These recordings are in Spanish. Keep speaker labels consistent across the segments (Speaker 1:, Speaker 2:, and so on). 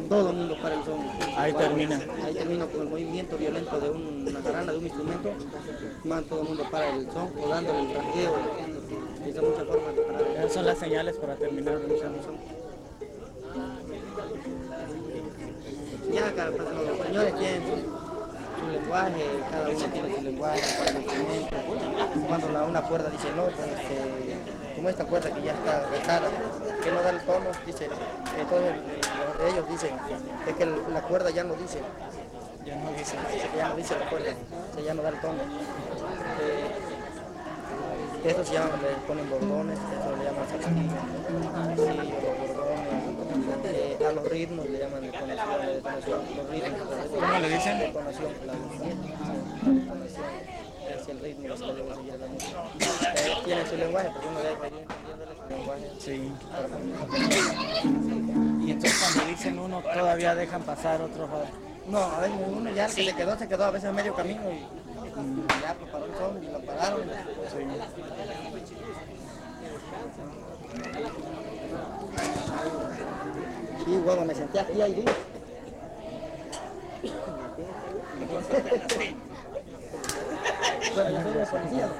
Speaker 1: todo el mundo para el son.
Speaker 2: Ahí termina.
Speaker 1: Ahí termina con el movimiento violento de una jarana, de un instrumento, más todo el mundo para el son, o dándole el rasgueo. Esa muchas formas de parar.
Speaker 2: Esas son las señales para terminar el son.
Speaker 1: Ya, pues, los señores tienen su lenguaje, cada uno tiene su lenguaje, cada instrumento. Cuando una cuerda dice no, pues, como esta cuerda que ya está gastada, que no da el tono, dice, todos ellos dicen, es que la cuerda ya no dice. Ya no dice la cuerda, ya no da el tono. Esto se llama, le ponen bordones, eso le llaman saxofón. Sí, los bordones, a los ritmos le llaman detonación, los ritmos.
Speaker 2: ¿Cómo le dicen?
Speaker 1: Detonación, es el ritmo que se le debe seguir a la música. Tiene su lenguaje, porque uno debe ir entendiéndole su lenguaje.
Speaker 2: Sí. Y entonces cuando dicen uno, todavía dejan pasar otros.
Speaker 1: No, a ver, uno ya que se quedó a veces a medio camino y ya preparó el son y lo pararon. Sí, huevo, me senté aquí ahí. Bueno, yo soy de policía.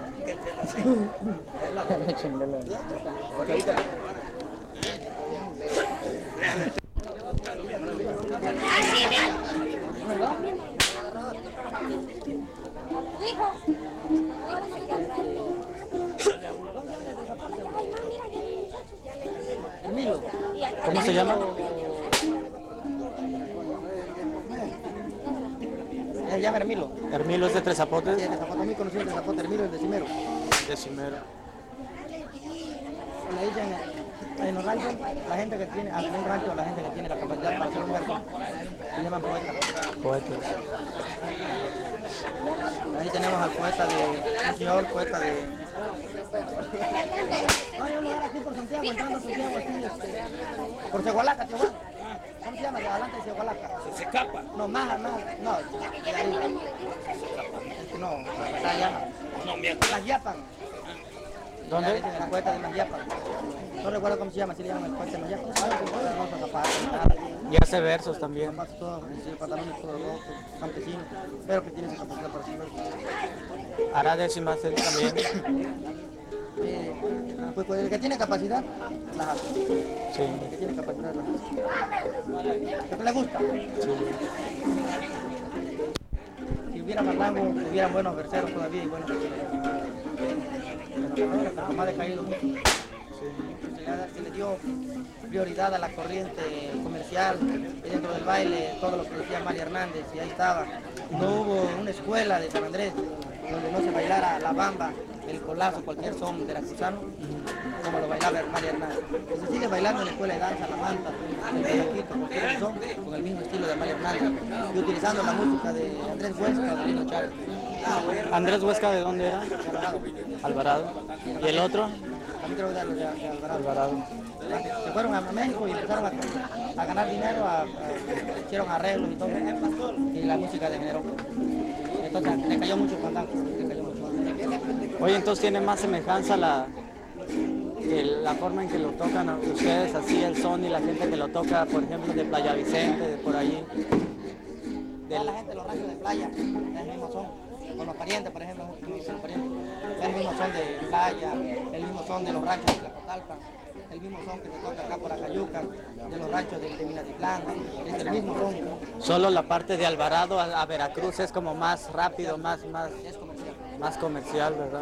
Speaker 2: ¿Cómo se llama?
Speaker 1: Se llama Hermilo.
Speaker 2: Hermilo es de Tres Zapotes.
Speaker 1: Sí, de Zapote, muy conocido de Zapote, Hermilo es de Cimero.
Speaker 2: De Cimero.
Speaker 1: Le dicen en los ranchos, la gente que tiene, en un rancho, la gente que tiene la capacidad para hacer un verso, se llaman poetas.
Speaker 2: Poetas.
Speaker 1: Ahí tenemos al poeta de, un señor poeta de... No, yo lugar aquí por Santiago, entrando a Santiago, aquí, por Segualaca, Chihuahua. ¿Cómo se llama? De adelante de Segualaca.
Speaker 3: ¿Se escapa?
Speaker 1: No, más, no, de ahí. No, está allá.
Speaker 3: No, me acuerdo.
Speaker 1: Las Yapan.
Speaker 2: ¿Dónde?
Speaker 1: El poeta de las Yapan. No recuerdo cómo se llama, si le llaman el poeta de las Yapan.
Speaker 2: Y hace versos también.
Speaker 1: Pantalones todos rojos, campesinos, pero que tiene su capacidad para hacer versos.
Speaker 2: Hará décimas él también.
Speaker 1: Pues el que tiene capacidad, las hace.
Speaker 2: Sí.
Speaker 1: El que tiene capacidad, las hace. ¿Qué le gusta?
Speaker 2: Sí.
Speaker 1: Si hubiera Malango, hubieran buenos verseros todavía y buenos verseros. Pero jamás ha decaído mucho. Se le dio prioridad a la corriente comercial y dentro del baile, todo lo que decía María Hernández, y ahí estaba. No hubo una escuela de San Andrés donde no se bailara la bamba, el colazo, cualquier son veracruzano, como lo bailaba María Hernández. Y se sigue bailando en la escuela de danza, la manta, el bellaquito, cualquier son, con el mismo estilo de María Hernández, y utilizando la música de Andrés Huesca o de Lino Chávez.
Speaker 2: ¿Andrés Huesca de dónde era? Alvarado. ¿Y el otro?
Speaker 1: También creo que era de Alvarado.
Speaker 2: Alvarado.
Speaker 1: Se fueron a México y empezaron a ganar dinero, hicieron arreglos y todo, y la música degeneró. Entonces le cayó mucho el fandango, le cayó mucho.
Speaker 2: Oye, entonces tiene más semejanza la forma en que lo tocan ustedes, así el son y la gente que lo toca, por ejemplo, de Playa Vicente, de por ahí.
Speaker 1: De la gente de los ranchos de playa, es el mismo son. Con los parientes, por ejemplo, es el mismo son de playa, el mismo son de los ranchos de Tlacotalpa, el mismo son que se toca acá por Acayuca, de los ranchos de Minatitlán, es el mismo son.
Speaker 2: Solo la parte de Alvarado a Veracruz es como más rápido, más comercial, ¿verdad?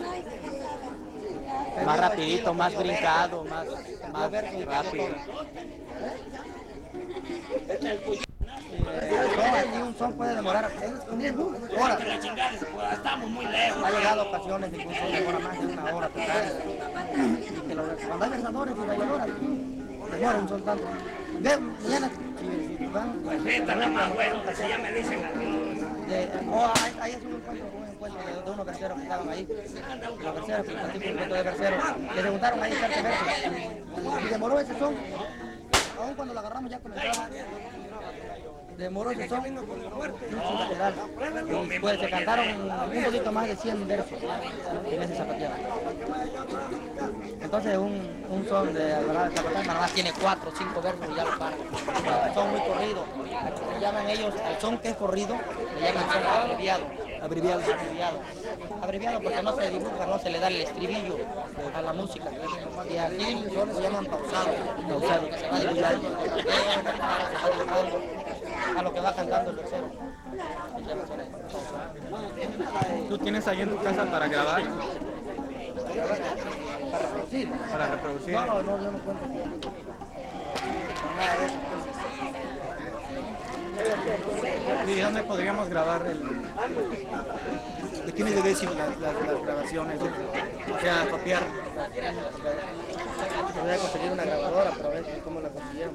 Speaker 2: Más rapidito, más brincado, más rápido.
Speaker 1: Y un son puede demorar horas.
Speaker 3: Estamos muy lejos.
Speaker 1: Ha llegado ocasiones de que un son demora más de una hora total. Y que cuando hay versadores y bailadoras, demora un son tanto. Mañana, si van...
Speaker 3: Pues esta nada más, bueno, que ya me dicen
Speaker 1: ahí es un encuentro de unos verseros que estaban ahí. Los verseros, que un encuentro de verseros, que se juntaron ahí cerca de versos. Y demoró ese son. Aún cuando lo agarramos ya comenzaba. De Moroso son un lateral. Y pues se cantaron un poquito más de 100 versos en ese zapateado. Entonces un son de Alvarado Zapatán nada más tiene 4 o 5 versos y ya lo paran. Son muy corridos. Le llaman ellos, al son que es corrido, le llaman son abreviado. Abreviado porque no se dibuja, no se le da el estribillo a la música. Y aquí son se llaman pausado. Que se va dibujando, a lo que va cantando el tercero.
Speaker 2: ¿Tú tienes ahí en tu casa para grabar?
Speaker 1: Para reproducir.
Speaker 2: Para reproducir.
Speaker 1: No, yo no cuento. Nada de eso.
Speaker 2: ¿Y dónde podríamos grabar
Speaker 4: ¿Qué tiene de décimo las grabaciones? O sea, copiar.
Speaker 1: Voy a conseguir una grabadora, pero a ver cómo la consiguieron.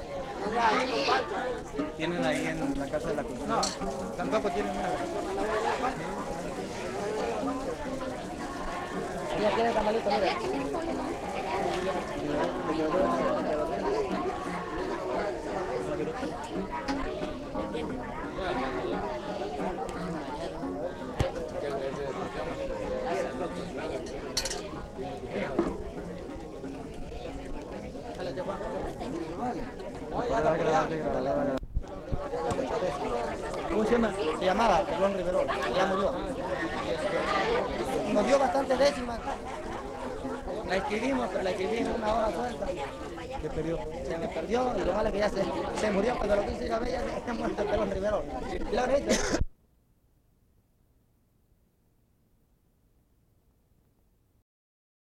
Speaker 2: tienen ahí en la Casa de la Cultura?
Speaker 1: No, tampoco tienen nada. Ya quiere tamalito, mira. ¿Cómo se llama? Se llamaba Pelón Rivero, ya murió. Nos dio bastantes décimas. La escribimos, pero la escribí en una hora suelta.
Speaker 4: ¿Qué periodo?
Speaker 1: Se me perdió y lo malo es que ya se murió cuando lo quise ir a ver, ya se muerto el Pelón Rivero. Y la verdad,